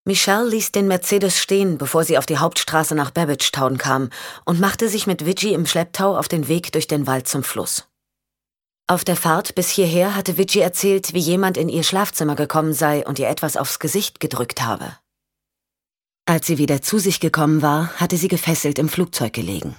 Michelle ließ den Mercedes stehen, bevor sie auf die Hauptstraße nach Babbagetown kam und machte sich mit Vigie im Schlepptau auf den Weg durch den Wald zum Fluss. Auf der Fahrt bis hierher hatte Vigie erzählt, wie jemand in ihr Schlafzimmer gekommen sei und ihr etwas aufs Gesicht gedrückt habe. Als sie wieder zu sich gekommen war, hatte sie gefesselt im Flugzeug gelegen.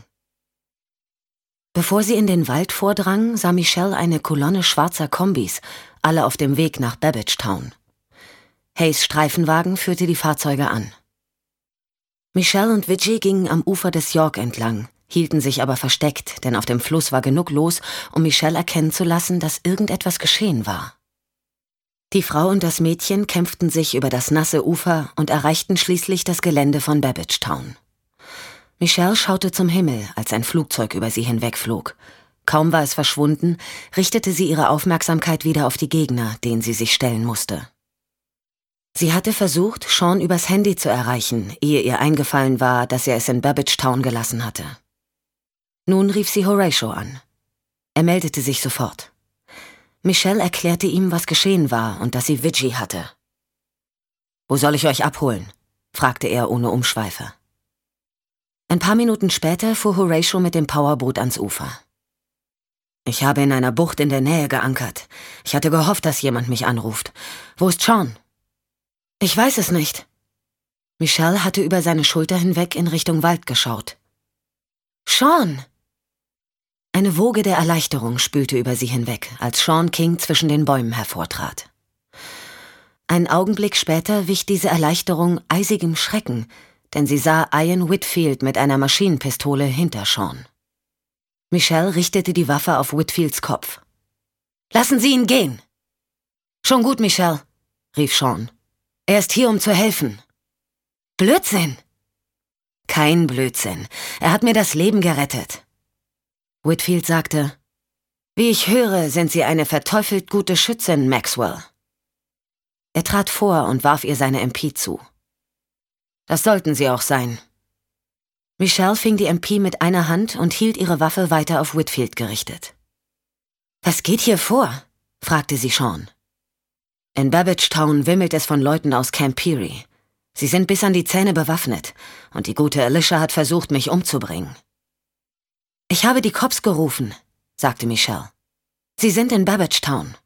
Bevor sie in den Wald vordrang, sah Michelle eine Kolonne schwarzer Kombis, alle auf dem Weg nach Babbagetown. Hays Streifenwagen führte die Fahrzeuge an. Michelle und Vigie gingen am Ufer des York entlang, hielten sich aber versteckt, denn auf dem Fluss war genug los, um Michelle erkennen zu lassen, dass irgendetwas geschehen war. Die Frau und das Mädchen kämpften sich über das nasse Ufer und erreichten schließlich das Gelände von Babbagetown. Michelle schaute zum Himmel, als ein Flugzeug über sie hinwegflog. Kaum war es verschwunden, richtete sie ihre Aufmerksamkeit wieder auf die Gegner, denen sie sich stellen musste. Sie hatte versucht, Sean übers Handy zu erreichen, ehe ihr eingefallen war, dass er es in Babbagetown gelassen hatte. Nun rief sie Horatio an. Er meldete sich sofort. Michelle erklärte ihm, was geschehen war und dass sie Vigie hatte. »Wo soll ich euch abholen?« fragte er ohne Umschweife. Ein paar Minuten später fuhr Horatio mit dem Powerboot ans Ufer. »Ich habe in einer Bucht in der Nähe geankert. Ich hatte gehofft, dass jemand mich anruft. Wo ist Sean?« »Ich weiß es nicht.« Michelle hatte über seine Schulter hinweg in Richtung Wald geschaut. »Sean!« Eine Woge der Erleichterung spülte über sie hinweg, als Sean King zwischen den Bäumen hervortrat. Einen Augenblick später wich diese Erleichterung eisigem Schrecken, denn sie sah Ian Whitfield mit einer Maschinenpistole hinter Sean. Michelle richtete die Waffe auf Whitfields Kopf. »Lassen Sie ihn gehen!« »Schon gut, Michelle«, rief Sean. »Er ist hier, um zu helfen.« »Blödsinn!« »Kein Blödsinn. Er hat mir das Leben gerettet.« Whitfield sagte, »Wie ich höre, sind Sie eine verteufelt gute Schützin, Maxwell.« Er trat vor und warf ihr seine MP zu. »Das sollten Sie auch sein.« Michelle fing die MP mit einer Hand und hielt ihre Waffe weiter auf Whitfield gerichtet. »Was geht hier vor?« fragte sie Sean. »In Babbagetown wimmelt es von Leuten aus Camp Peary. Sie sind bis an die Zähne bewaffnet, und die gute Alicia hat versucht, mich umzubringen.« »Ich habe die Cops gerufen«, sagte Michelle. »Sie sind in Babbagetown.«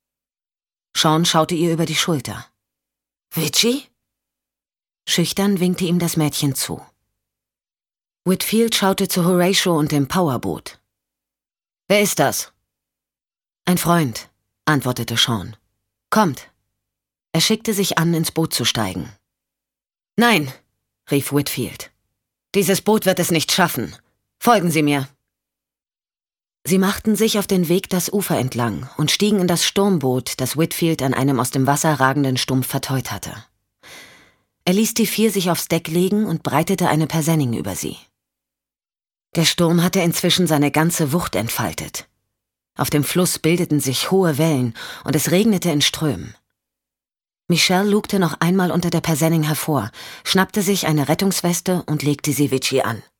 Sean schaute ihr über die Schulter. »Vigie?« Schüchtern winkte ihm das Mädchen zu. Whitfield schaute zu Horatio und dem Powerboot. »Wer ist das?« »Ein Freund«, antwortete Sean. »Kommt.« Er schickte sich an, ins Boot zu steigen. »Nein«, rief Whitfield. »Dieses Boot wird es nicht schaffen. Folgen Sie mir.« Sie machten sich auf den Weg das Ufer entlang und stiegen in das Sturmboot, das Whitfield an einem aus dem Wasser ragenden Stumpf verteut hatte. Er ließ die 4 sich aufs Deck legen und breitete eine Persenning über sie. Der Sturm hatte inzwischen seine ganze Wucht entfaltet. Auf dem Fluss bildeten sich hohe Wellen und es regnete in Strömen. Michelle lugte noch einmal unter der Persenning hervor, schnappte sich eine Rettungsweste und legte sie Vigie an.